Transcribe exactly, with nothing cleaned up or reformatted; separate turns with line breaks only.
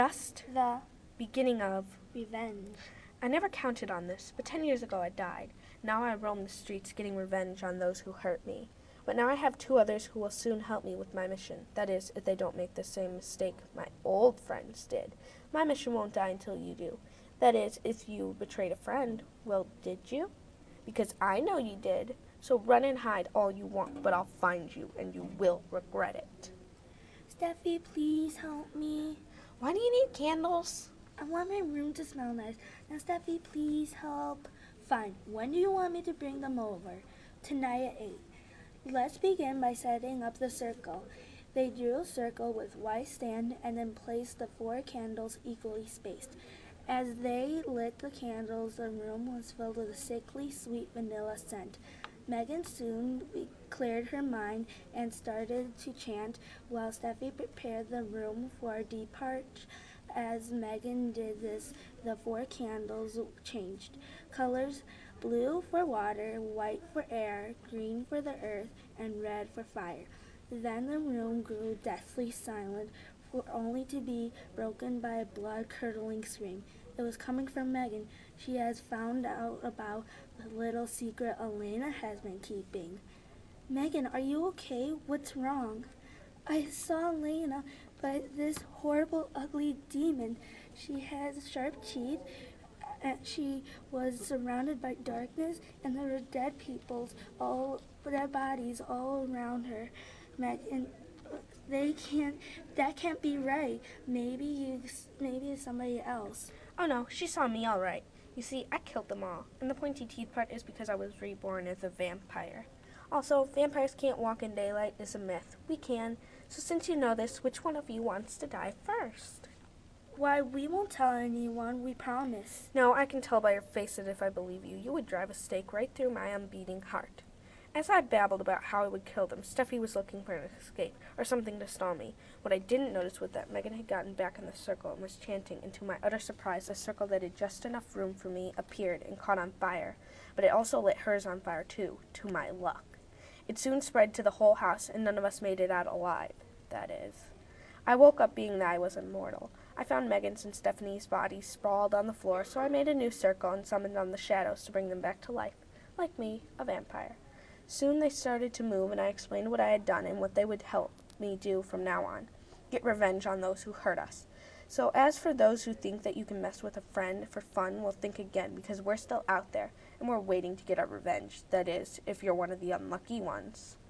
just
the
beginning of
revenge.
I never counted on this, but ten years ago I died. Now I roam the streets getting revenge on those who hurt me. But now I have two others who will soon help me with my mission. That is, if they don't make the same mistake my old friends did. My mission won't die until you do. That is, if you betrayed a friend. Well, did you? Because I know you did. So run and hide all you want, but I'll find you, and you will regret it.
Steffi, please help me.
Why do you need candles?
I want my room to smell nice. Now, Steffi, please help. Fine. When do you want me to bring them over? Tonight at eight. Let's begin by setting up the circle. They drew a circle with white stand and then placed the four candles equally spaced. As they lit the candles, the room was filled with a sickly sweet vanilla scent. Megan soon cleared her mind and started to chant while Steffi prepared the room for a departure. As Megan did this, the four candles changed colors: blue for water, white for air, green for the earth, and red for fire. Then the room grew deathly silent, for only to be broken by a blood-curdling scream. It was coming from Megan. She has found out about the little secret Elena has been keeping. Megan, are you okay? What's wrong? I saw Elena, but this horrible, ugly demon. She has sharp teeth, and she was surrounded by darkness, and there were dead people's, all dead bodies all around her. Megan, they can't. That can't be right. Maybe you. Maybe it's somebody else.
Oh no, she saw me all right. You see, I killed them all, and the pointy teeth part is because I was reborn as a vampire. Also, vampires can't walk in daylight is a myth. We can. So since you know this, which one of you wants to die first?
Why, we won't tell anyone, we promise.
No, I can tell by your face that if I believe you, you would drive a stake right through my unbeating heart. As I babbled about how I would kill them, Steffi was looking for an escape, or something to stall me. What I didn't notice was that Megan had gotten back in the circle and was chanting, and to my utter surprise, the circle that had just enough room for me appeared and caught on fire. But it also lit hers on fire too, to my luck. It soon spread to the whole house, and none of us made it out alive, that is. I woke up being that I was immortal. I found Megan's and Stephanie's bodies sprawled on the floor, so I made a new circle and summoned on the shadows to bring them back to life, like me, a vampire. Soon they started to move, and I explained what I had done and what they would help me do from now on. Get revenge on those who hurt us. So as for those who think that you can mess with a friend for fun, well, think again, because we're still out there, and we're waiting to get our revenge. That is, if you're one of the unlucky ones.